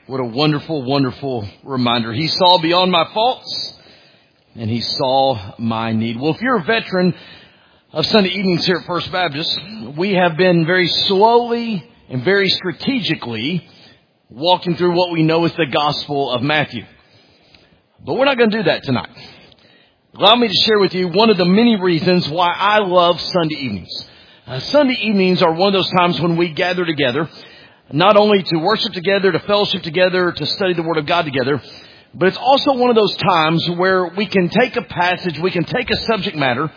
What a wonderful, wonderful reminder. He saw beyond my faults, and He saw my need. Well, if you're a veteran of Sunday evenings here at First Baptist, we have been very slowly and very strategically walking through what we know as the Gospel of Matthew. But we're not going to do that tonight. Allow me to share with you one of the many reasons why I love Sunday evenings. Sunday evenings are one of those times when we gather together, not only to worship together, to fellowship together, to study the Word of God together, but it's also one of those times where we can take a passage, we can take a subject matter,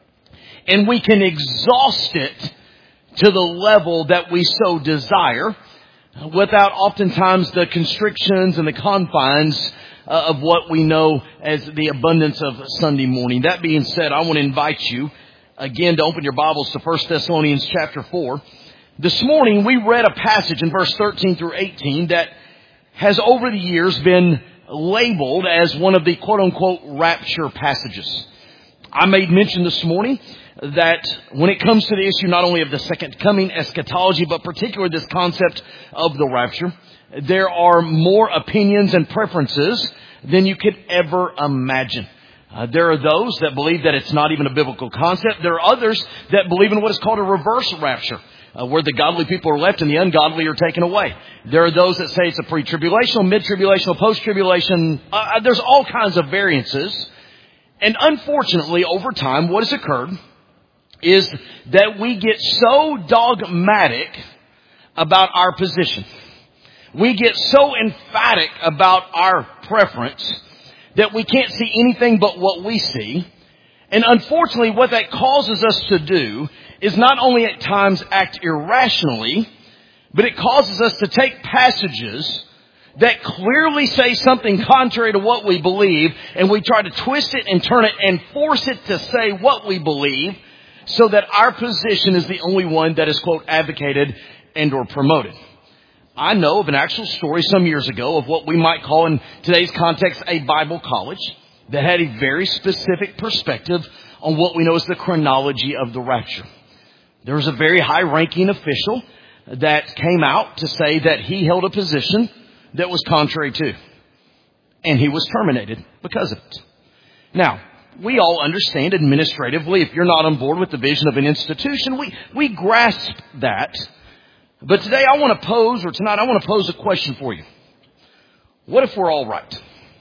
and we can exhaust it to the level that we so desire, without oftentimes the constrictions and the confines of what we know as the abundance of Sunday morning. That being said, I want to invite you again to open your Bibles to 1 Thessalonians chapter 4. This morning we read a passage in verse 13 through 18 that has over the years been labeled as one of the quote-unquote rapture passages. I made mention this morning that when it comes to the issue not only of the second coming, eschatology, but particularly this concept of the rapture, there are more opinions and preferences than you could ever imagine. There are those that believe that it's not even a biblical concept. There are others that believe in what is called a reverse rapture, where the godly people are left and the ungodly are taken away. There are those that say it's a pre-tribulational, mid-tribulational, post-tribulation. There's all kinds of variances. And unfortunately, over time, what has occurred is that we get so dogmatic about our position. We get so emphatic about our preference that we can't see anything but what we see. And unfortunately, what that causes us to do is not only at times act irrationally, but it causes us to take passages that clearly say something contrary to what we believe, and we try to twist it and turn it and force it to say what we believe, so that our position is the only one that is, quote, advocated and or promoted. I know of an actual story some years ago of what we might call in today's context a Bible college that had a very specific perspective on what we know as the chronology of the rapture. There was a very high-ranking official that came out to say that he held a position that was contrary to, and he was terminated because of it. Now, we all understand administratively, if you're not on board with the vision of an institution, we grasp that. But today I want to pose a question for you. What if we're all right?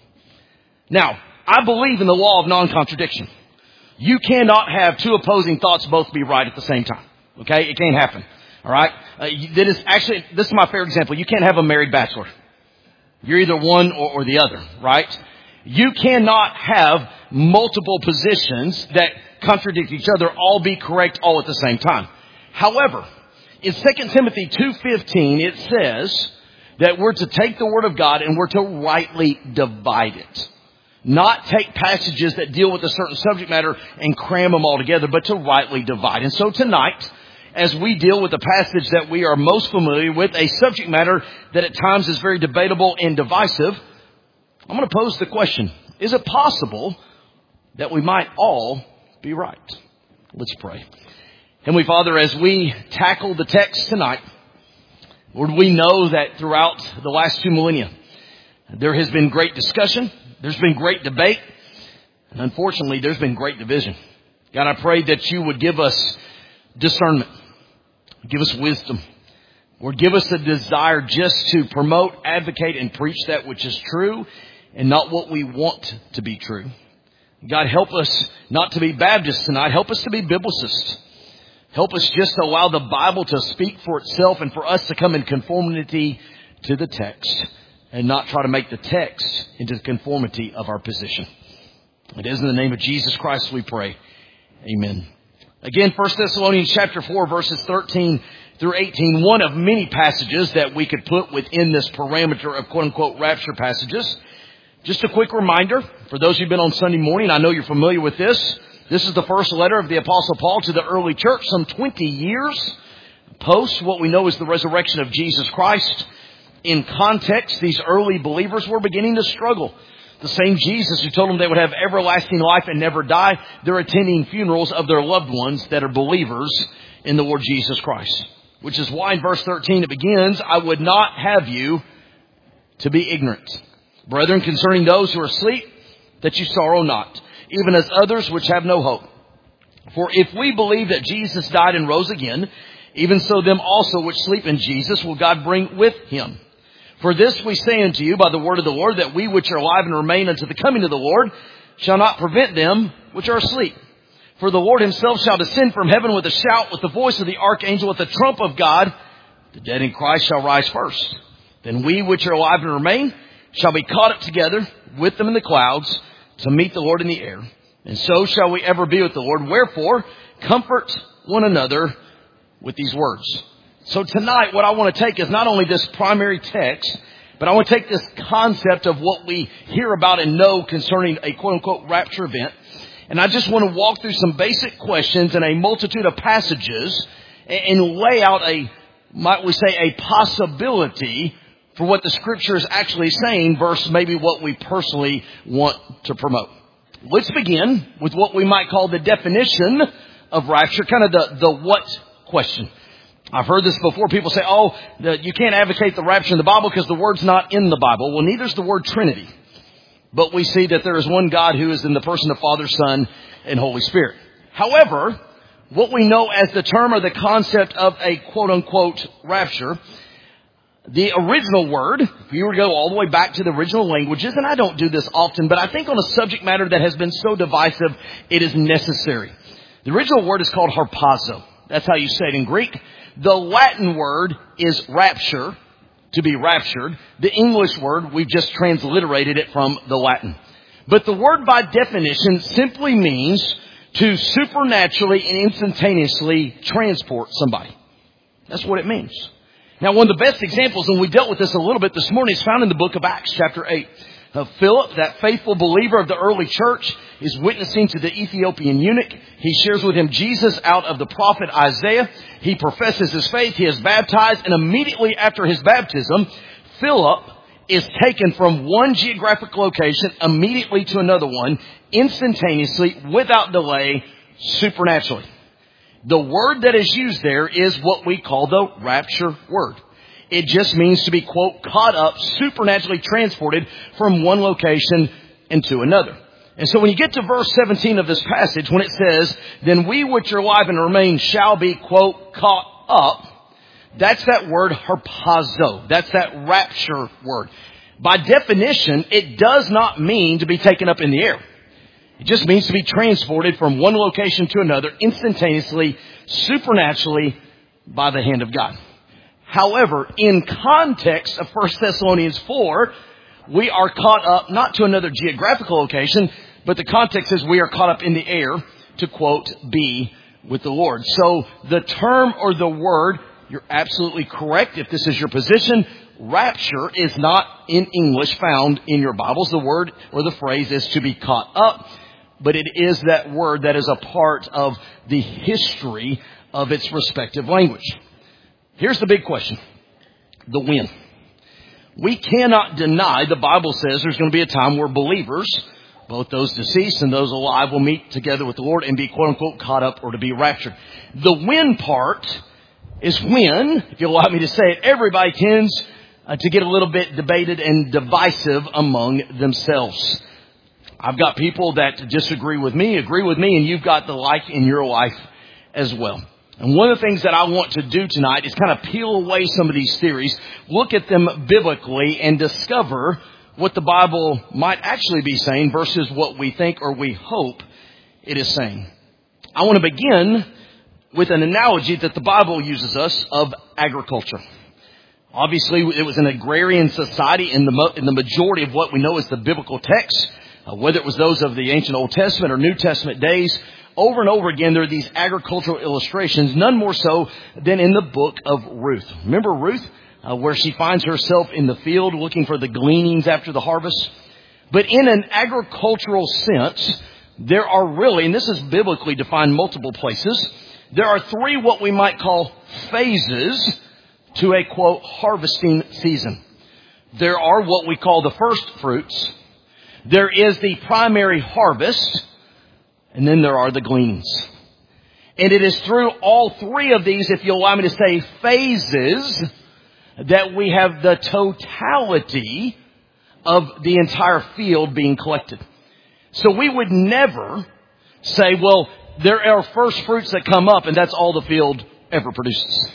Now, I believe in the law of non-contradiction. You cannot have two opposing thoughts both be right at the same time. Okay? It can't happen. All right? This is my fair example. You can't have a married bachelor. You're either one or the other, right? You cannot have multiple positions that contradict each other, all be correct all at the same time. However, in 2 Timothy 2:15, it says that we're to take the Word of God and we're to rightly divide it. Not take passages that deal with a certain subject matter and cram them all together, but to rightly divide. And so tonight, as we deal with the passage that we are most familiar with, a subject matter that at times is very debatable and divisive, I'm going to pose the question, is it possible that we might all be right? Let's pray. Heavenly Father, as we tackle the text tonight, Lord, we know that throughout the last 2 millennia, there has been great discussion, there's been great debate, and unfortunately, there's been great division. God, I pray that you would give us discernment, give us wisdom, or give us a desire just to promote, advocate, and preach that which is true and not what we want to be true. God, help us not to be Baptists tonight. Help us to be Biblicists. Help us just to allow the Bible to speak for itself and for us to come in conformity to the text and not try to make the text into the conformity of our position. It is in the name of Jesus Christ we pray. Amen. Again, 1 Thessalonians chapter 4, verses 13 through 18, one of many passages that we could put within this parameter of quote-unquote rapture passages. Just a quick reminder, for those who've been on Sunday morning, I know you're familiar with this. This is the first letter of the Apostle Paul to the early church, some 20 years post what we know is the resurrection of Jesus Christ. In context, these early believers were beginning to struggle. The same Jesus who told them they would have everlasting life and never die, they're attending funerals of their loved ones that are believers in the Lord Jesus Christ. Which is why in verse 13 it begins, I would not have you to be ignorant. Brethren, concerning those who are asleep, that you sorrow not, even as others which have no hope. For if we believe that Jesus died and rose again, even so them also which sleep in Jesus will God bring with him. For this we say unto you by the word of the Lord, that we which are alive and remain unto the coming of the Lord shall not prevent them which are asleep. For the Lord himself shall descend from heaven with a shout, with the voice of the archangel, with the trump of God. The dead in Christ shall rise first. Then we which are alive and remain shall be caught up together with them in the clouds to meet the Lord in the air. And so shall we ever be with the Lord. Wherefore, comfort one another with these words. So tonight, what I want to take is not only this primary text, but I want to take this concept of what we hear about and know concerning a quote-unquote rapture event. And I just want to walk through some basic questions and a multitude of passages and lay out might we say, a possibility for what the Scripture is actually saying versus maybe what we personally want to promote. Let's begin with what we might call the definition of rapture, kind of the what question. I've heard this before. People say, you can't advocate the rapture in the Bible because the word's not in the Bible. Well, neither is the word Trinity. But we see that there is one God who is in the person of Father, Son, and Holy Spirit. However, what we know as the term or the concept of a quote-unquote rapture, the original word, if you were to go all the way back to the original languages, and I don't do this often, but I think on a subject matter that has been so divisive, it is necessary. The original word is called harpazo. That's how you say it in Greek. The Latin word is rapture, to be raptured. The English word, we've just transliterated it from the Latin. But the word by definition simply means to supernaturally and instantaneously transport somebody. That's what it means. Now, one of the best examples, and we dealt with this a little bit this morning, is found in the book of Acts, chapter 8. Philip, that faithful believer of the early church, is witnessing to the Ethiopian eunuch. He shares with him Jesus out of the prophet Isaiah. He professes his faith. He is baptized. And immediately after his baptism, Philip is taken from one geographic location immediately to another one, instantaneously, without delay, supernaturally. The word that is used there is what we call the rapture word. It just means to be, quote, caught up, supernaturally transported from one location into another. And so when you get to verse 17 of this passage, when it says, then we which are alive and remain shall be, quote, caught up, that's that word harpazo. That's that rapture word. By definition, it does not mean to be taken up in the air. It just means to be transported from one location to another instantaneously, supernaturally, by the hand of God. However, in context of 1 Thessalonians 4, we are caught up not to another geographical location, but the context is we are caught up in the air to, quote, be with the Lord. So the term or the word, you're absolutely correct. If this is your position, rapture is not in English found in your Bibles. The word or the phrase is to be caught up, but it is that word that is a part of the history of its respective language. Here's the big question. The when. We cannot deny, the Bible says there's going to be a time where believers, both those deceased and those alive, will meet together with the Lord and be, quote unquote, caught up or to be raptured. The when part is when, if you'll allow me to say it, everybody tends to get a little bit debated and divisive among themselves. I've got people that disagree with me, agree with me, and you've got the like in your life as well. And one of the things that I want to do tonight is kind of peel away some of these theories, look at them biblically, and discover what the Bible might actually be saying versus what we think or we hope it is saying. I want to begin with an analogy that the Bible uses us of agriculture. Obviously, it was an agrarian society in the majority of what we know as the biblical text, whether it was those of the ancient Old Testament or New Testament days. Over and over again, there are these agricultural illustrations, none more so than in the book of Ruth. Remember Ruth, where she finds herself in the field looking for the gleanings after the harvest? But in an agricultural sense, there are really, and this is biblically defined multiple places, there are three what we might call phases to a, quote, harvesting season. There are what we call the first fruits. There is the primary harvest. And then there are the gleanings. And it is through all three of these, if you'll allow me to say, phases, that we have the totality of the entire field being collected. So we would never say, well, there are first fruits that come up and that's all the field ever produces.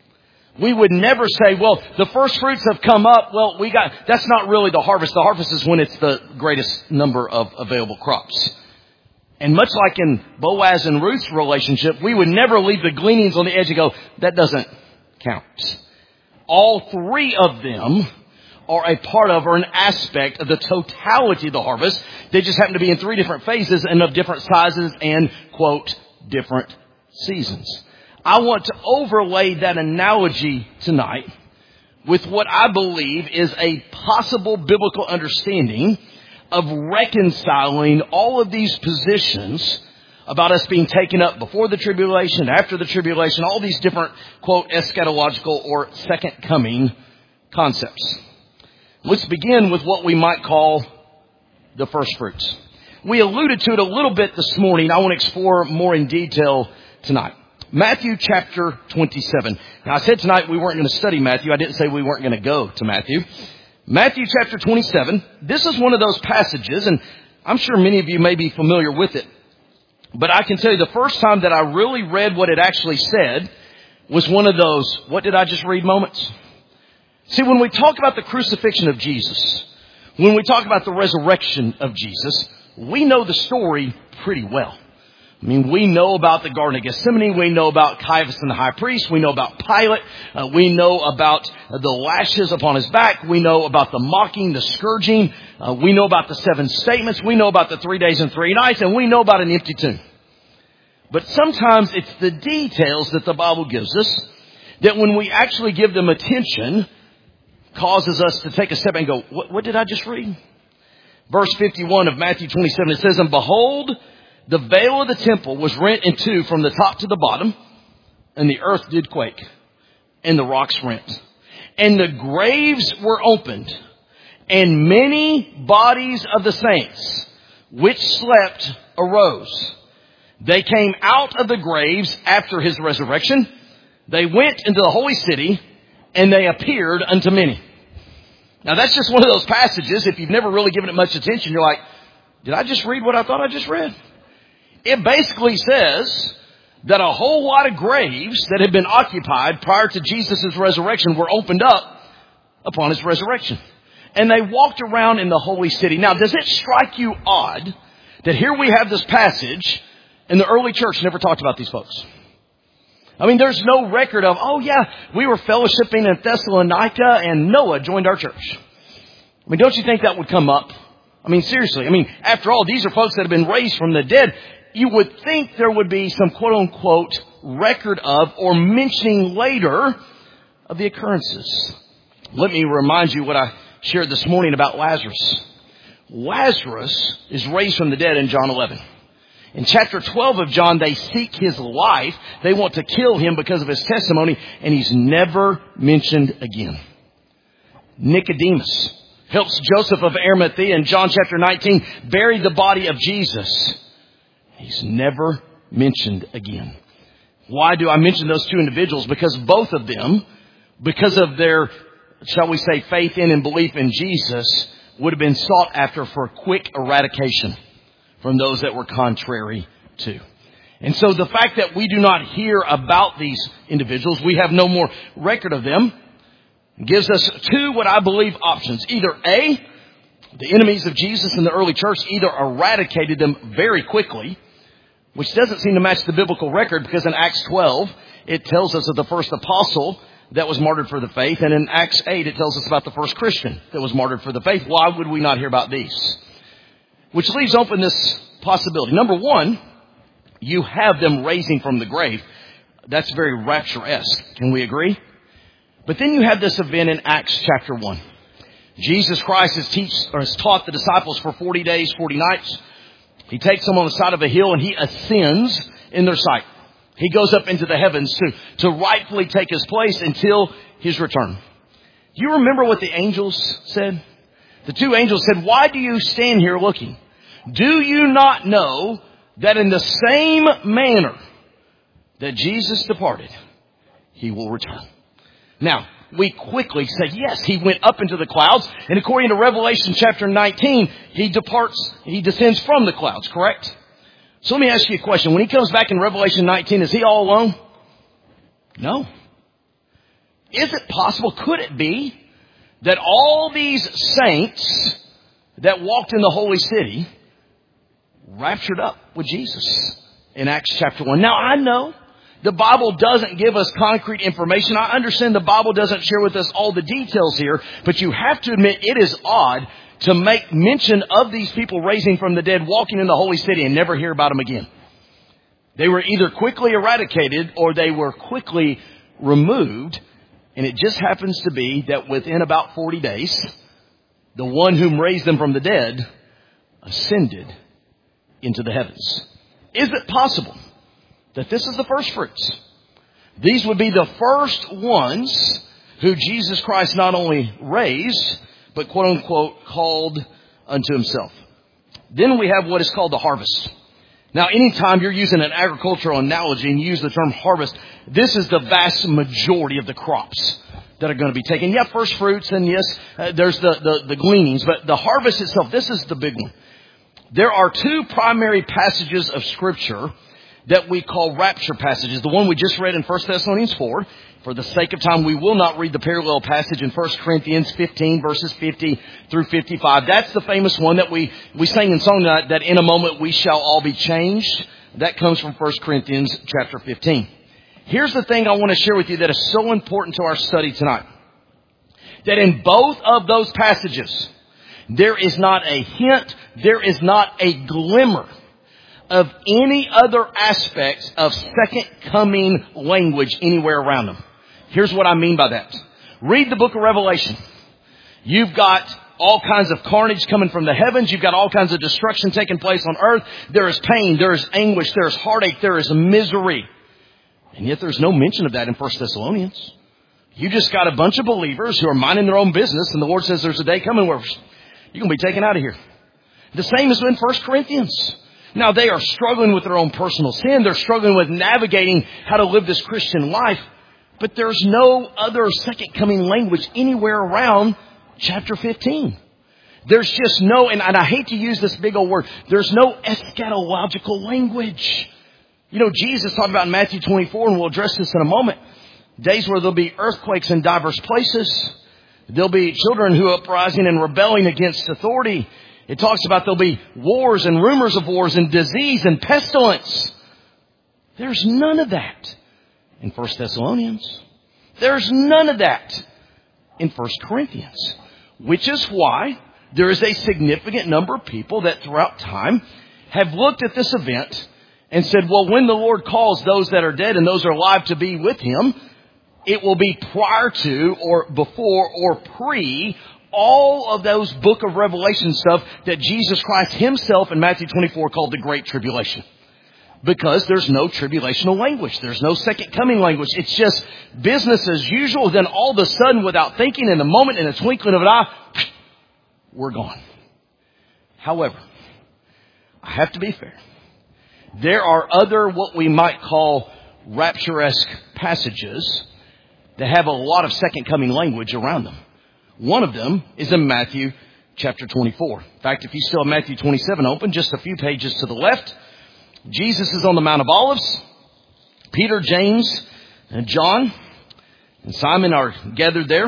We would never say, well, the first fruits have come up. Well, that's not really the harvest. The harvest is when it's the greatest number of available crops. And much like in Boaz and Ruth's relationship, we would never leave the gleanings on the edge and go, that doesn't count. All three of them are a part of or an aspect of the totality of the harvest. They just happen to be in three different phases and of different sizes and, quote, different seasons. I want to overlay that analogy tonight with what I believe is a possible biblical understanding of reconciling all of these positions about us being taken up before the tribulation, after the tribulation, all these different, quote, eschatological or second coming concepts. Let's begin with what we might call the first fruits. We alluded to it a little bit this morning. I want to explore more in detail tonight. Matthew chapter 27. Now I said tonight we weren't going to study Matthew. I didn't say we weren't going to go to Matthew. Matthew chapter 27. This is one of those passages, and I'm sure many of you may be familiar with it. But I can tell you the first time that I really read what it actually said was one of those, what did I just read moments? See, when we talk about the crucifixion of Jesus, when we talk about the resurrection of Jesus, we know the story pretty well. I mean, we know about the Garden of Gethsemane. We know about Caiaphas and the high priest. We know about Pilate. We know about the lashes upon his back. We know about the mocking, the scourging. We know about the 7 statements. We know about the 3 days and 3 nights. And we know about an empty tomb. But sometimes it's the details that the Bible gives us that when we actually give them attention causes us to take a step and go, what did I just read? Verse 51 of Matthew 27, it says, and behold, the veil of the temple was rent in two from the top to the bottom, and the earth did quake, and the rocks rent. And the graves were opened, and many bodies of the saints which slept arose. They came out of the graves after his resurrection. They went into the holy city, and they appeared unto many. Now that's just one of those passages. If you've never really given it much attention, you're like, did I just read what I thought I just read? It basically says that a whole lot of graves that had been occupied prior to Jesus' resurrection were opened up upon his resurrection. And they walked around in the holy city. Now, does it strike you odd that here we have this passage and the early church never talked about these folks? I mean, there's no record of, oh yeah, we were fellowshipping in Thessalonica and Noah joined our church. I mean, don't you think that would come up? I mean, seriously. I mean, after all, these are folks that have been raised from the dead. You would think there would be some quote unquote record of or mentioning later of the occurrences. Let me remind you what I shared this morning about Lazarus. Lazarus is raised from the dead in John 11. In chapter 12 of John, they seek his life. They want to kill him because of his testimony, and he's never mentioned again. Nicodemus helps Joseph of Arimathea in John chapter 19 bury the body of Jesus. He's never mentioned again. Why do I mention those two individuals? Because both of them, because of their, shall we say, faith in and belief in Jesus, would have been sought after for quick eradication from those that were contrary to. And so the fact that we do not hear about these individuals, we have no more record of them, gives us two what I believe options. Either A, the enemies of Jesus in the early church either eradicated them very quickly, which doesn't seem to match the biblical record, because in Acts 12, it tells us of the first apostle that was martyred for the faith. And in Acts 8, it tells us about the first Christian that was martyred for the faith. Why would we not hear about these? Which leaves open this possibility. Number one, you have them raising from the grave. That's very rapture-esque. Can we agree? But then you have this event in Acts chapter 1. Jesus Christ has taught the disciples for 40 days, 40 nights. He takes them on the side of a hill and he ascends in their sight. He goes up into the heavens to rightfully take his place until his return. Do you remember what the angels said? The two angels said, why do you stand here looking? Do you not know that in the same manner that Jesus departed, he will return? Now, we quickly say, yes, he went up into the clouds. And according to Revelation chapter 19, he descends from the clouds, correct? So let me ask you a question. When he comes back in Revelation 19, is he all alone? No. Is it possible, could it be, that all these saints that walked in the holy city raptured up with Jesus in Acts chapter 1? Now, I know the Bible doesn't give us concrete information. I understand the Bible doesn't share with us all the details here, but you have to admit it is odd to make mention of these people raising from the dead, walking in the holy city, and never hear about them again. They were either quickly eradicated or they were quickly removed. And it just happens to be that within about 40 days, the one whom raised them from the dead ascended into the heavens. Is it possible that this is the first fruits? These would be the first ones who Jesus Christ not only raised, but quote unquote called unto himself. Then we have what is called the harvest. Now, anytime you're using an agricultural analogy and you use the term harvest, this is the vast majority of the crops that are going to be taken. Yeah, first fruits, and yes, there's the gleanings, but the harvest itself, this is the big one. There are two primary passages of Scripture that we call rapture passages. The one we just read in 1 Thessalonians 4. For the sake of time, we will not read the parallel passage in 1 Corinthians 15, verses 50 through 55. That's the famous one that we sang in song tonight, that in a moment we shall all be changed. That comes from 1 Corinthians chapter 15. Here's the thing I want to share with you that is so important to our study tonight. That in both of those passages, there is not a hint, there is not a glimmer of any other aspects of second coming language anywhere around them. Here's what I mean by that. Read the book of Revelation. You've got all kinds of carnage coming from the heavens. You've got all kinds of destruction taking place on earth. There is pain, there is anguish, there is heartache, there is misery. And yet there's no mention of that in 1 Thessalonians. You just got a bunch of believers who are minding their own business, and the Lord says there's a day coming where you're going to be taken out of here. The same is in 1 Corinthians. Now, they are struggling with their own personal sin. They're struggling with navigating how to live this Christian life. But there's no other second coming language anywhere around chapter 15. There's just no, and I hate to use this big old word, there's no eschatological language. You know, Jesus talked about in Matthew 24, and we'll address this in a moment, days where there'll be earthquakes in diverse places. There'll be children who are uprising and rebelling against authority. It talks about there'll be wars and rumors of wars and disease and pestilence. There's none of that in 1 Thessalonians. There's none of that in 1 Corinthians. Which is why there is a significant number of people that throughout time have looked at this event and said, well, when the Lord calls those that are dead and those that are alive to be with Him, it will be prior to or before or pre all of those book of Revelation stuff that Jesus Christ Himself in Matthew 24 called the Great Tribulation. Because there's no tribulational language. There's no second coming language. It's just business as usual. Then all of a sudden, without thinking, in a moment, in a twinkling of an eye, we're gone. However, I have to be fair. There are other what we might call rapture-esque passages that have a lot of second coming language around them. One of them is in Matthew chapter 24. In fact, if you still have Matthew 27 open, just a few pages to the left, Jesus is on the Mount of Olives. Peter, James, and John and Simon are gathered there.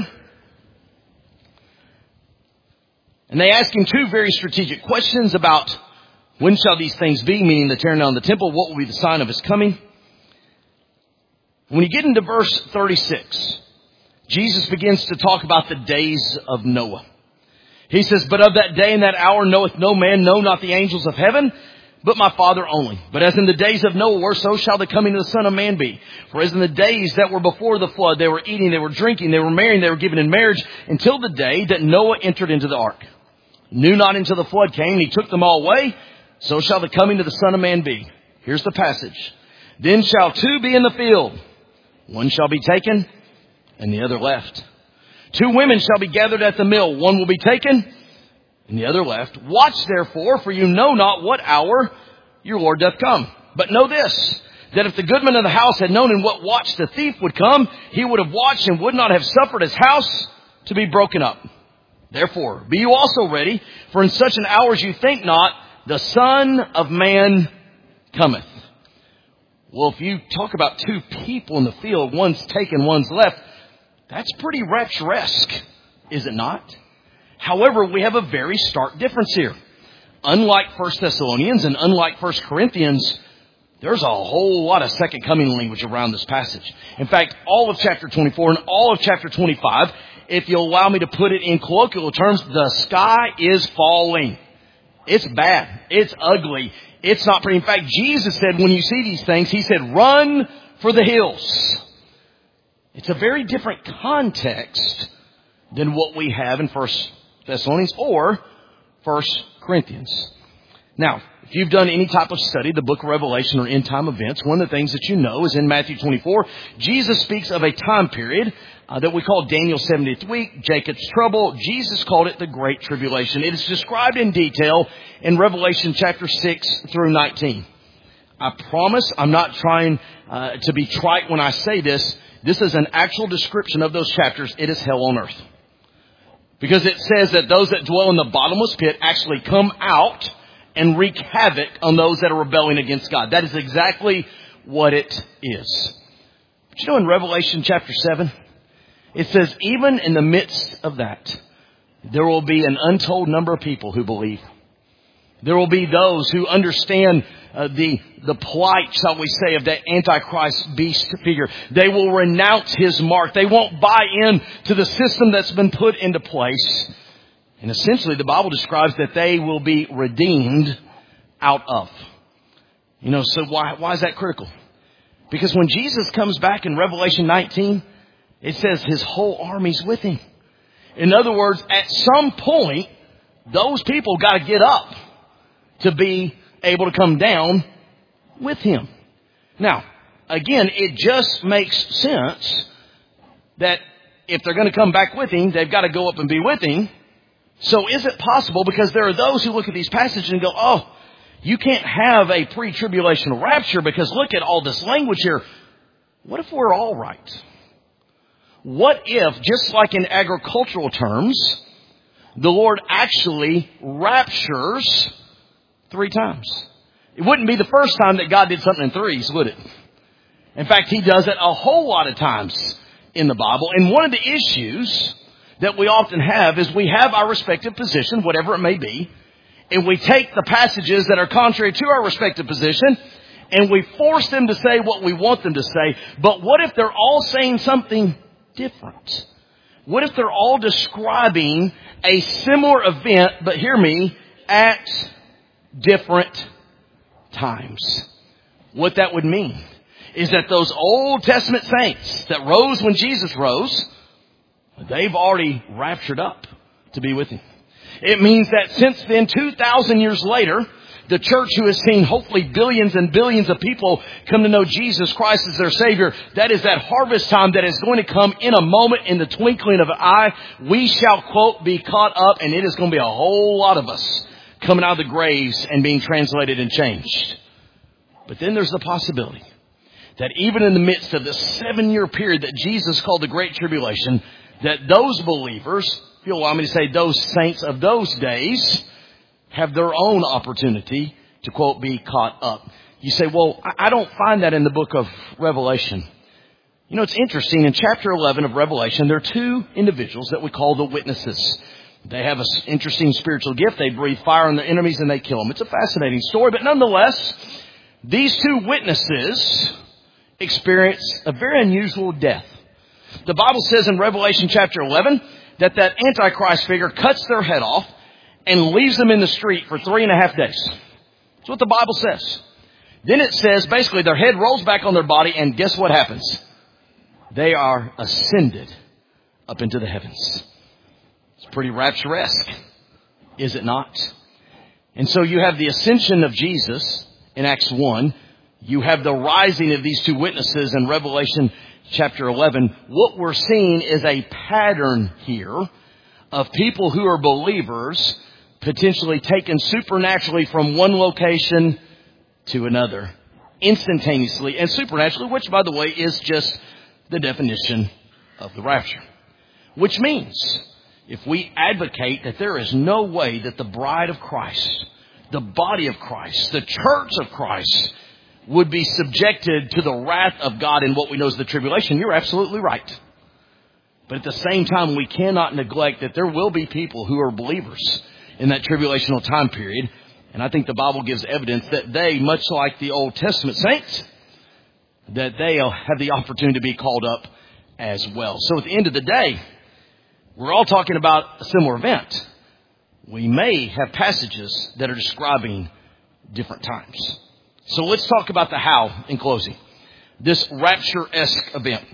And they ask Him two very strategic questions about when shall these things be, meaning the tearing down of the temple, what will be the sign of His coming? When you get into verse 36, Jesus begins to talk about the days of Noah. He says, but of that day and that hour knoweth no man, no, not the angels of heaven, but my Father only. But as in the days of Noah were, so shall the coming of the Son of Man be. For as in the days that were before the flood, they were eating, they were drinking, they were marrying, they were given in marriage, until the day that Noah entered into the ark. Knew not until the flood came, and He took them all away. So shall the coming of the Son of Man be. Here's the passage. Then shall two be in the field. One shall be taken, and the other left. Two women shall be gathered at the mill. One will be taken, and the other left. Watch therefore, for you know not what hour your Lord doth come. But know this, that if the goodman of the house had known in what watch the thief would come, he would have watched and would not have suffered his house to be broken up. Therefore, be you also ready, for in such an hour as you think not, the Son of Man cometh. Well, if you talk about two people in the field, one's taken, one's left, that's pretty rapturesque, is it not? However, we have a very stark difference here. Unlike 1 Thessalonians and unlike 1 Corinthians, there's a whole lot of second coming language around this passage. In fact, all of chapter 24 and all of chapter 25, if you'll allow me to put it in colloquial terms, the sky is falling. It's bad. It's ugly. It's not pretty. In fact, Jesus said when you see these things, He said, run for the hills. It's a very different context than what we have in 1 Thessalonians or 1 Corinthians. Now, if you've done any type of study, the book of Revelation or end time events, one of the things that you know is in Matthew 24, Jesus speaks of a time period that we call Daniel's 70th week, Jacob's trouble. Jesus called it the Great Tribulation. It is described in detail in Revelation chapter 6 through 19. I promise I'm not trying to be trite when I say this. This is an actual description of those chapters. It is hell on earth. Because it says that those that dwell in the bottomless pit actually come out and wreak havoc on those that are rebelling against God. That is exactly what it is. But you know, in Revelation chapter 7, it says, even in the midst of that, there will be an untold number of people who believe. There will be those who understand the plight, shall we say, of that Antichrist beast figure. They will renounce his mark. They won't buy in to the system that's been put into place. And essentially, the Bible describes that they will be redeemed out of. You know, so why is that critical? Because when Jesus comes back in Revelation 19, it says his whole army's with him. In other words, at some point, those people got to get up to be able to come down with him. Now, again, it just makes sense that if they're going to come back with him, they've got to go up and be with him. So is it possible, because there are those who look at these passages and go, oh, you can't have a pre-tribulation rapture because look at all this language here. What if we're all right? What if, just like in agricultural terms, the Lord actually raptures 3 times? It wouldn't be the first time that God did something in threes, would it? In fact, He does it a whole lot of times in the Bible. And one of the issues that we often have is we have our respective position, whatever it may be, and we take the passages that are contrary to our respective position and we force them to say what we want them to say. But what if they're all saying something different? What if they're all describing a similar event, but hear me, at different times? What that would mean is that those Old Testament saints that rose when Jesus rose, they've already raptured up to be with Him. It means that since then, 2,000 years later, the church who has seen hopefully billions and billions of people come to know Jesus Christ as their Savior, that is that harvest time that is going to come in a moment, in the twinkling of an eye. We shall, quote, be caught up, and it is going to be a whole lot of us coming out of the graves and being translated and changed. But then there's the possibility that even in the midst of the 7-year period that Jesus called the Great Tribulation, that those believers, if you'll allow me to say those saints of those days, have their own opportunity to, quote, be caught up. You say, well, I don't find that in the book of Revelation. You know, it's interesting. In chapter 11 of Revelation, there are 2 individuals that we call the witnesses. They have an interesting spiritual gift. They breathe fire on their enemies and they kill them. It's a fascinating story. But nonetheless, these 2 witnesses experience a very unusual death. The Bible says in Revelation chapter 11 that Antichrist figure cuts their head off and leaves them in the street for 3.5 days. That's what the Bible says. Then it says basically their head rolls back on their body, and guess what happens? They are ascended up into the heavens. It's pretty rapturesque, is it not? And so you have the ascension of Jesus in Acts 1. You have the rising of these 2 witnesses in Revelation chapter 11. What we're seeing is a pattern here of people who are believers potentially taken supernaturally from one location to another. instantaneously and supernaturally, which, by the way, is just the definition of the rapture. Which means, if we advocate that there is no way that the bride of Christ, the body of Christ, the church of Christ would be subjected to the wrath of God in what we know as the tribulation, you're absolutely right. But at the same time, we cannot neglect that there will be people who are believers in that tribulational time period. And I think the Bible gives evidence that they, much like the Old Testament saints, that they'll have the opportunity to be called up as well. So at the end of the day, we're all talking about a similar event. We may have passages that are describing different times. So let's talk about the how in closing. This rapture-esque event.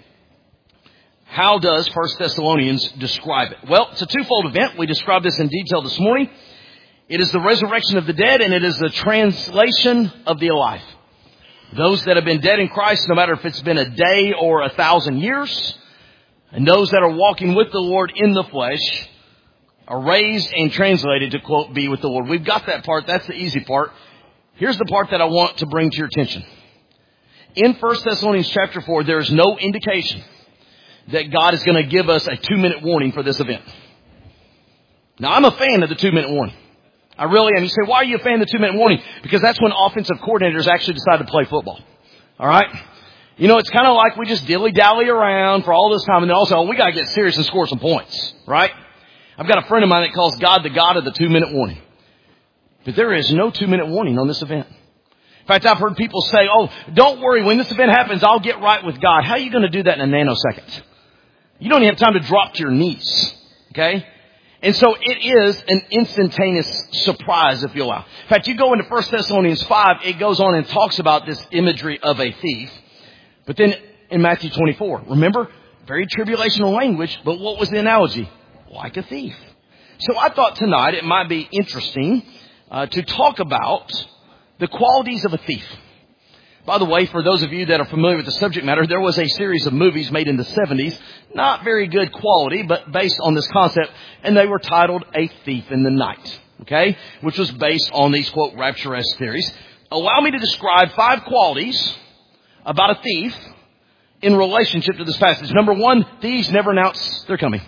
How does 1 Thessalonians describe it? Well, it's a twofold event. We described this in detail this morning. It is the resurrection of the dead, and it is the translation of the alive. Those that have been dead in Christ, no matter if it's been a day or 1,000 years, and those that are walking with the Lord in the flesh, are raised and translated to, quote, be with the Lord. We've got that part. That's the easy part. Here's the part that I want to bring to your attention. In 1 Thessalonians chapter 4, there is no indication that God is going to give us a 2-minute warning for this event. Now, I'm a fan of the 2-minute warning. I really am. You say, why are you a fan of the 2-minute warning? Because that's when offensive coordinators actually decide to play football. All right? You know, it's kind of like we just dilly-dally around for all this time, and then also, we got to get serious and score some points. Right? I've got a friend of mine that calls God the God of the 2-minute warning. But there is no 2-minute warning on this event. In fact, I've heard people say, oh, don't worry, when this event happens, I'll get right with God. How are you going to do that in a nanosecond? You don't even have time to drop to your knees. Okay? And so it is an instantaneous surprise, if you allow. In fact, you go into 1 Thessalonians 5, it goes on and talks about this imagery of a thief. But then in Matthew 24, remember, very tribulational language, but what was the analogy? Like a thief. So I thought tonight it might be interesting to talk about the qualities of a thief. By the way, for those of you that are familiar with the subject matter, there was a series of movies made in the 70s, not very good quality, but based on this concept, and they were titled A Thief in the Night, okay, which was based on these, quote, rapture-esque theories. Allow me to describe 5 qualities about a thief in relationship to this passage. Number 1, thieves never announce they're coming.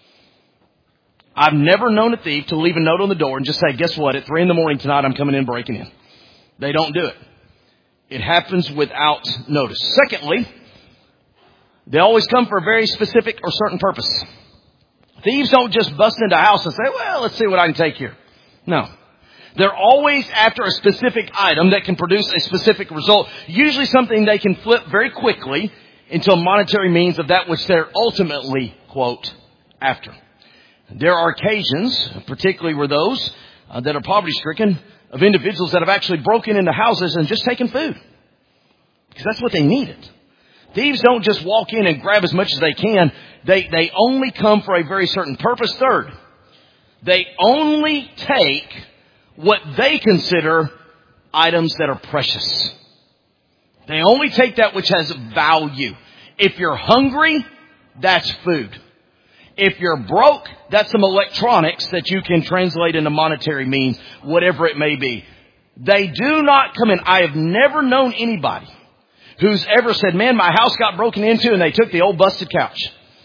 I've never known a thief to leave a note on the door and just say, guess what, at 3 a.m. tonight, I'm coming in breaking in. They don't do it. It happens without notice. Secondly, they always come for a very specific or certain purpose. Thieves don't just bust into a house and say, well, let's see what I can take here. No. They're always after a specific item that can produce a specific result, usually something they can flip very quickly into a monetary means of that which they're ultimately, quote, after. There are occasions, particularly where those that are poverty-stricken, of individuals that have actually broken into houses and just taken food. Because that's what they needed. Thieves don't just walk in and grab as much as they can. They only come for a very certain purpose. Third, they only take what they consider items that are precious. They only take that which has value. If you're hungry, that's food. If you're broke, that's some electronics that you can translate into monetary means, whatever it may be. They do not come in. I have never known anybody who's ever said, man, my house got broken into and they took the old busted couch.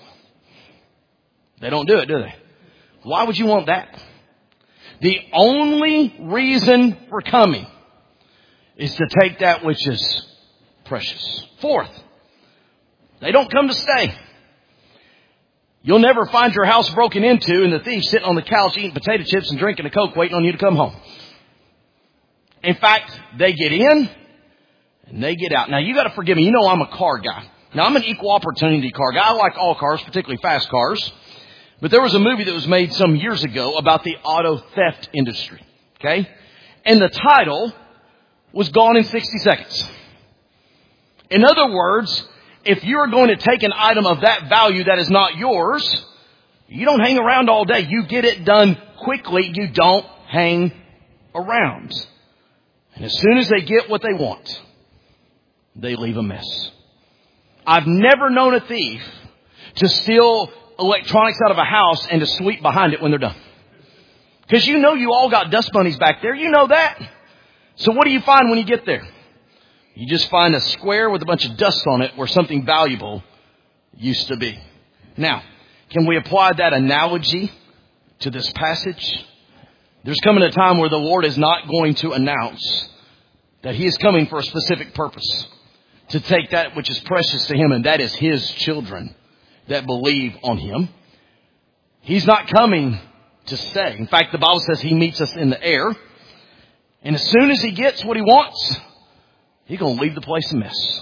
They don't do it, do they? Why would you want that? The only reason for coming is to take that which is precious. Fourth, they don't come to stay. You'll never find your house broken into and the thief sitting on the couch eating potato chips and drinking a Coke waiting on you to come home. In fact, they get in and they get out. Now, you got to forgive me. You know I'm a car guy. Now, I'm an equal opportunity car guy. I like all cars, particularly fast cars. But there was a movie that was made some years ago about the auto theft industry. Okay? And the title was Gone in 60 Seconds. In other words, if you're going to take an item of that value that is not yours, you don't hang around all day. You get it done quickly. You don't hang around. And as soon as they get what they want, they leave a mess. I've never known a thief to steal electronics out of a house and to sweep behind it when they're done. Because you know you all got dust bunnies back there. You know that. So what do you find when you get there? You just find a square with a bunch of dust on it where something valuable used to be. Now, can we apply that analogy to this passage? There's coming a time where the Lord is not going to announce that He is coming for a specific purpose, to take that which is precious to Him, and that is His children that believe on Him. He's not coming to stay. In fact, the Bible says He meets us in the air. And as soon as He gets what He wants, He's going to leave the place a mess.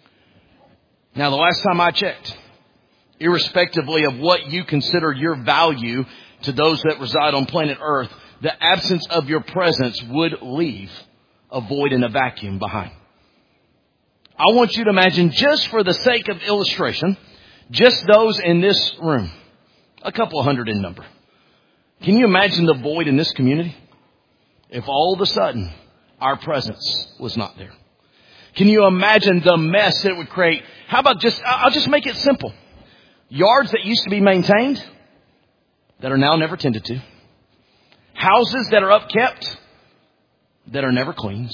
Now, the last time I checked, irrespectively of what you consider your value to those that reside on planet Earth, the absence of your presence would leave a void and a vacuum behind. I want you to imagine, just for the sake of illustration, just those in this room, a couple of hundred in number. Can you imagine the void in this community if all of a sudden our presence was not there? Can you imagine the mess that it would create? How about I'll just make it simple. Yards that used to be maintained that are now never tended to. Houses that are upkept that are never cleaned.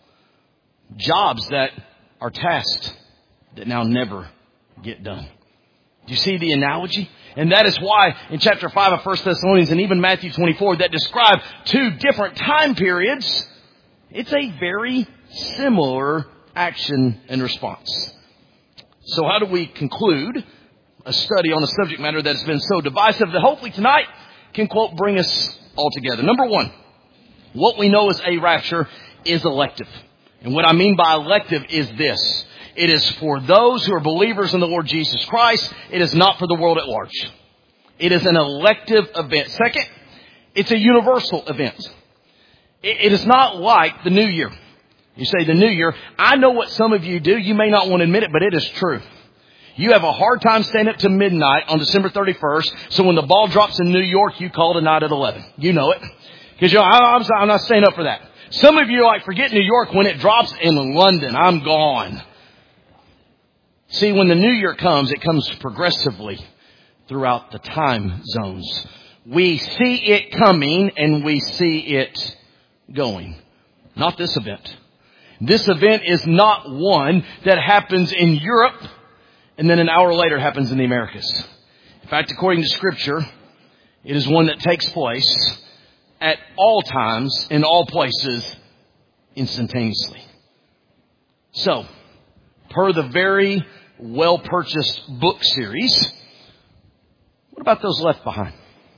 Jobs that are tasked that now never get done. Do you see the analogy? And that is why in chapter 5 of 1 Thessalonians and even Matthew 24 that describe two different time periods, it's a very similar action and response. So how do we conclude a study on a subject matter that has been so divisive that hopefully tonight can, quote, bring us all together? Number one, what we know as a rapture is elective. And what I mean by elective is this. It is for those who are believers in the Lord Jesus Christ. It is not for the world at large. It is an elective event. Second, it's a universal event. It is not like the New Year. You say the New Year. I know what some of you do. You may not want to admit it, but it is true. You have a hard time staying up to midnight on December 31st. So when the ball drops in New York, you call it a night at 11. You know it. Because I'm not staying up for that. Some of you like, forget New York. When it drops in London, I'm gone. See, when the New Year comes, it comes progressively throughout the time zones. We see it coming and we see it going. Not this event. This event is not one that happens in Europe and then an hour later happens in the Americas. In fact, according to Scripture, it is one that takes place at all times, in all places, instantaneously. So, per the very well-purchased book series, what about those left behind?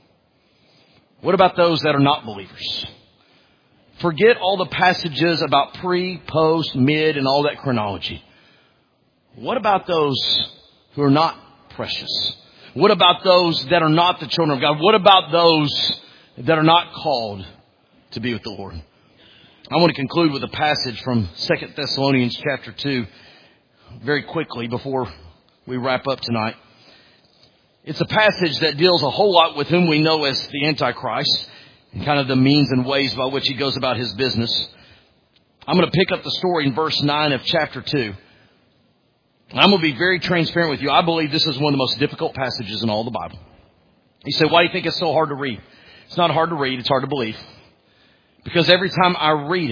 What about those that are not believers? Forget all the passages about pre, post, mid, and all that chronology. What about those who are not precious? What about those that are not the children of God? What about those that are not called to be with the Lord? I want to conclude with a passage from 2 Thessalonians chapter 2 very quickly before we wrap up tonight. It's a passage that deals a whole lot with whom we know as the Antichrist and kind of the means and ways by which he goes about his business. I'm going to pick up the story in verse 9 of chapter 2. I'm going to be very transparent with you. I believe this is one of the most difficult passages in all the Bible. You say, why do you think it's so hard to read? It's not hard to read. It's hard to believe. Because every time I read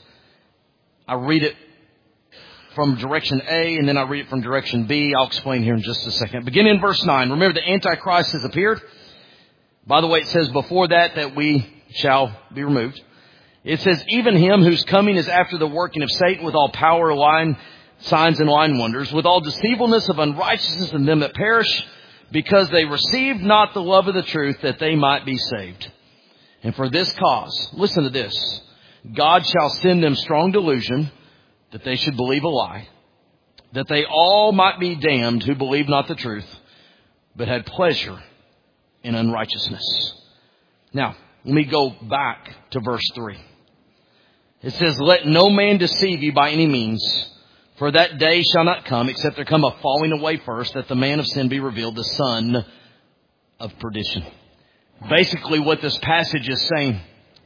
it from direction A and then I read it from direction B. I'll explain here in just a second. Beginning in verse 9. Remember, the Antichrist has appeared. By the way, it says before that we shall be removed. It says, even him whose coming is after the working of Satan with all power, lying, signs and lying wonders, with all deceivableness of unrighteousness in them that perish, because they received not the love of the truth, that they might be saved. And for this cause, listen to this, God shall send them strong delusion, that they should believe a lie, that they all might be damned who believe not the truth, but had pleasure in unrighteousness. Now, let me go back to verse 3. It says, let no man deceive you by any means, for that day shall not come, except there come a falling away first, that the man of sin be revealed, the son of perdition. Basically, what this passage is saying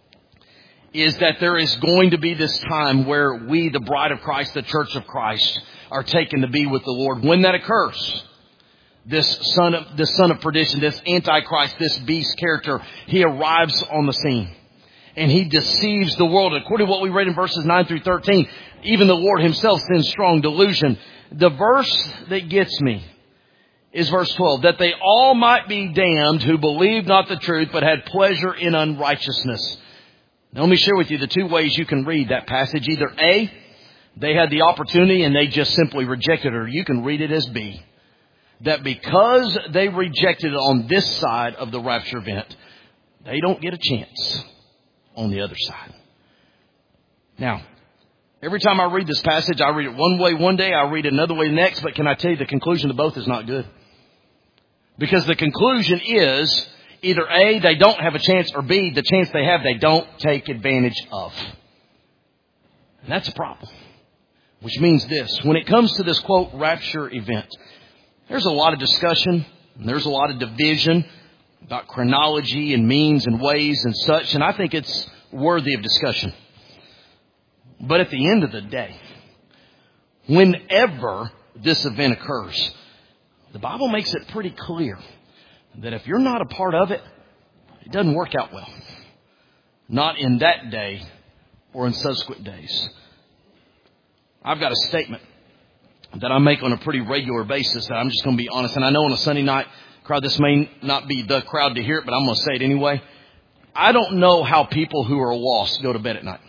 is that there is going to be this time where we, the bride of Christ, the church of Christ, are taken to be with the Lord. When that occurs, this son of perdition, this Antichrist, this beast character, he arrives on the scene. and he deceives the world. According to what we read in verses 9 through 13, even the Lord himself sends strong delusion. The verse that gets me is verse 12, that they all might be damned who believed not the truth, but had pleasure in unrighteousness. Now let me share with you the two ways you can read that passage. Either A, they had the opportunity and they just simply rejected it, or you can read it as B, that because they rejected it on this side of the rapture event, they don't get a chance on the other side. Now, every time I read this passage, I read it one way one day, I read it another way the next, but can I tell you the conclusion to both is not good? Because the conclusion is either A, they don't have a chance, or B, the chance they have, they don't take advantage of. And that's a problem. Which means this, when it comes to this, quote, rapture event, there's a lot of discussion, and there's a lot of division about chronology and means and ways and such, and I think it's worthy of discussion. But at the end of the day, whenever this event occurs, the Bible makes it pretty clear that if you're not a part of it, it doesn't work out well. Not in that day or in subsequent days. I've got a statement that I make on a pretty regular basis that I'm just going to be honest. And I know on a Sunday night crowd, this may not be the crowd to hear it, but I'm going to say it anyway. I don't know how people who are lost go to bed at night.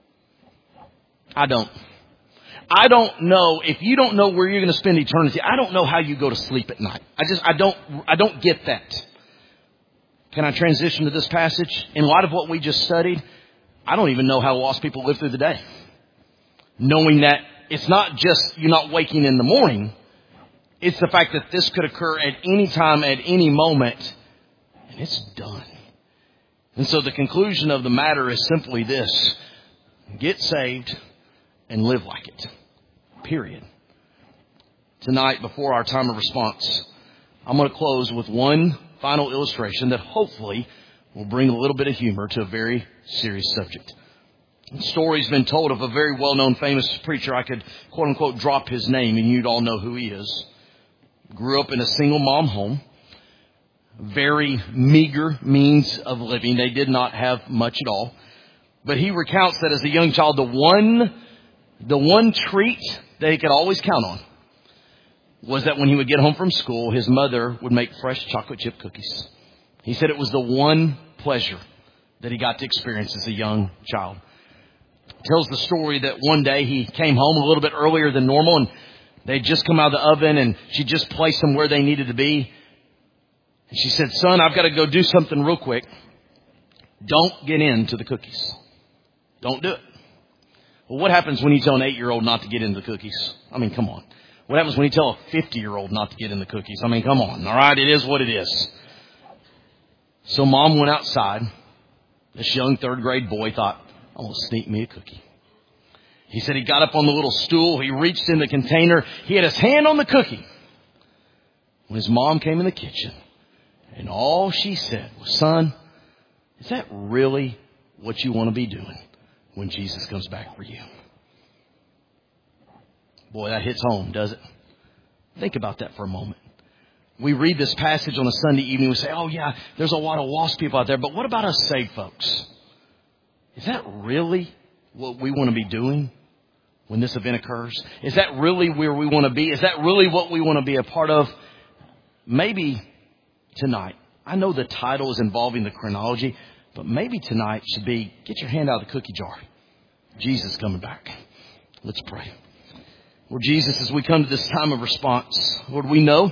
I don't know. If you don't know where you're going to spend eternity, I don't know how you go to sleep at night. I don't get that. Can I transition to this passage? In light of what we just studied, I don't even know how lost people live through the day. Knowing that it's not just you not waking in the morning. It's the fact that this could occur at any time, at any moment, and it's done. And so the conclusion of the matter is simply this. Get saved and live like it. Period. Tonight, before our time of response, I'm going to close with one final illustration that hopefully will bring a little bit of humor to a very serious subject. The story's been told of a very well-known famous preacher. I could, quote-unquote, drop his name and you'd all know who he is. Grew up in a single-mom home. Very meager means of living. They did not have much at all. But he recounts that as a young child, the one treat that he could always count on was that when he would get home from school, his mother would make fresh chocolate chip cookies. He said it was the one pleasure that he got to experience as a young child. Tells the story that one day he came home a little bit earlier than normal and they'd just come out of the oven and she just placed them where they needed to be. And she said, son, I've got to go do something real quick. Don't get into the cookies. Don't do it. Well, what happens when you tell an 8-year-old not to get into the cookies? I mean, come on. What happens when you tell a 50-year-old not to get in the cookies? I mean, come on. All right, it is what it is. So mom went outside. This young third grade boy thought, I'm going to sneak me a cookie. He said he got up on the little stool. He reached in the container. He had his hand on the cookie when his mom came in the kitchen. And all she said was, son, is that really what you want to be doing when Jesus comes back for you? Boy, that hits home, does it? Think about that for a moment. We read this passage on a Sunday evening. We say, oh, yeah, there's a lot of lost people out there. But what about us saved folks? Is that really what we want to be doing when this event occurs? Is that really where we want to be? Is that really what we want to be a part of? Maybe tonight. I know the title is involving the chronology, but maybe tonight should be, get your hand out of the cookie jar. Jesus coming back. Let's pray. Lord Jesus, as we come to this time of response, Lord, we know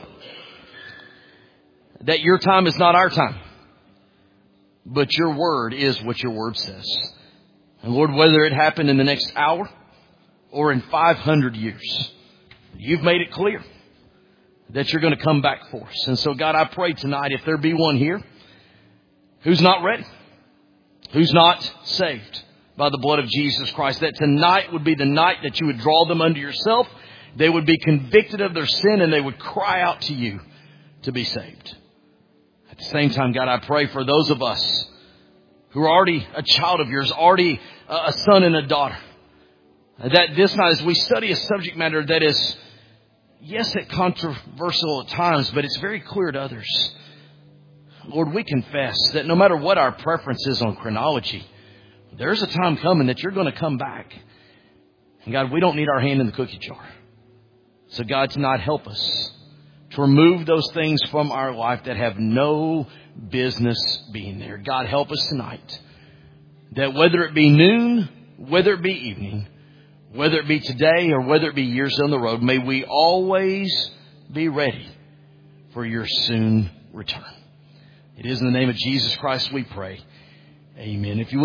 that your time is not our time, but your word is what your word says. And Lord, whether it happened in the next hour or in 500 years, you've made it clear that you're going to come back for us. And so, God, I pray tonight, if there be one here who's not ready, who's not saved by the blood of Jesus Christ, that tonight would be the night that you would draw them unto yourself. They would be convicted of their sin and they would cry out to you to be saved. At the same time, God, I pray for those of us who are already a child of yours, already a son and a daughter, that this night as we study a subject matter that is, yes, it's controversial at times, but it's very clear to others. Lord, we confess that no matter what our preference is on chronology, There's a time coming that you're going to come back. And God, we don't need our hand in the cookie jar. So God, tonight help us to remove those things from our life that have no business being there. God, help us tonight that whether it be noon, whether it be evening, whether it be today or whether it be years down the road, may we always be ready for your soon return. It is in the name of Jesus Christ we pray. Amen. If you